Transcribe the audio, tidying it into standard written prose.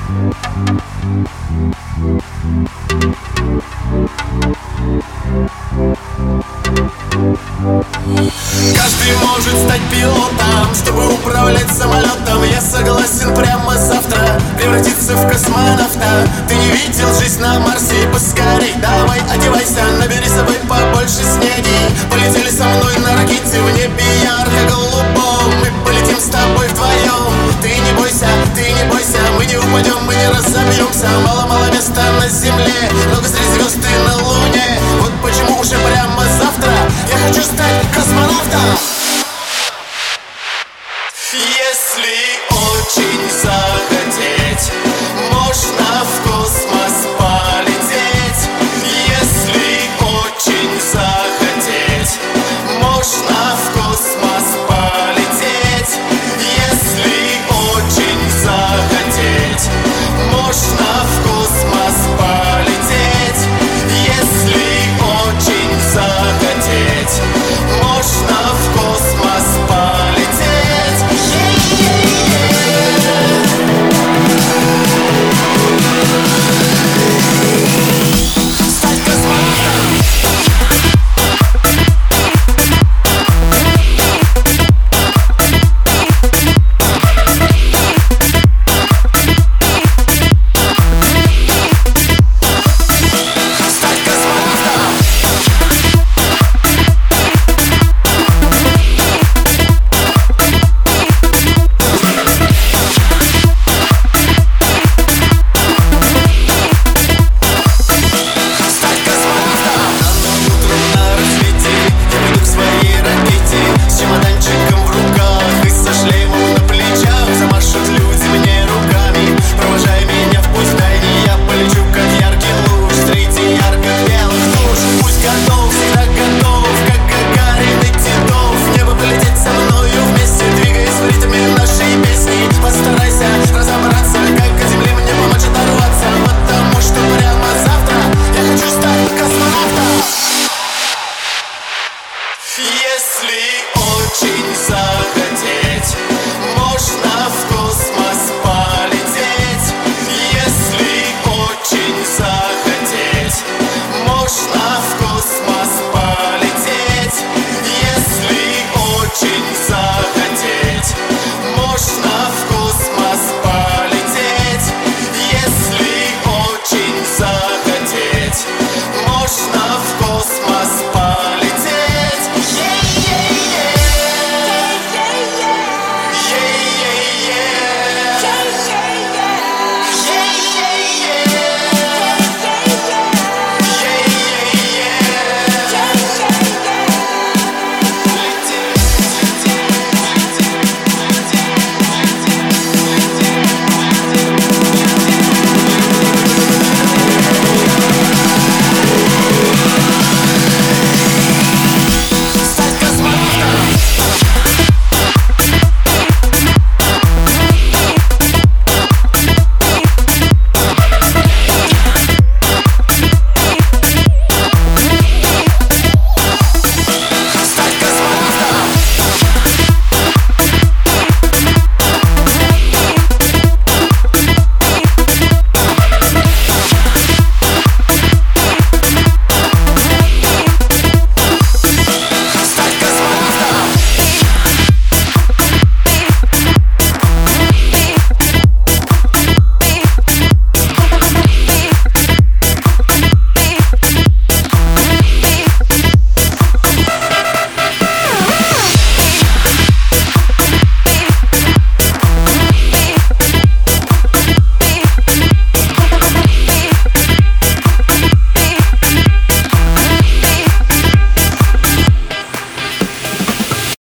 Каждый может стать пилотом, чтобы управлять самолетом. Я согласен прямо завтра превратиться в космонавта. Ты не видел жизнь на Марсе? Поскорей давай одевайся, набери с собой побольше снеди. Полетели со мной на ракете в небе ярко-голубом. Мы полетим с тобой вдвоем. Ты не бойся, мы не упадем, мы не разобьемся. Мало-мало места на земле.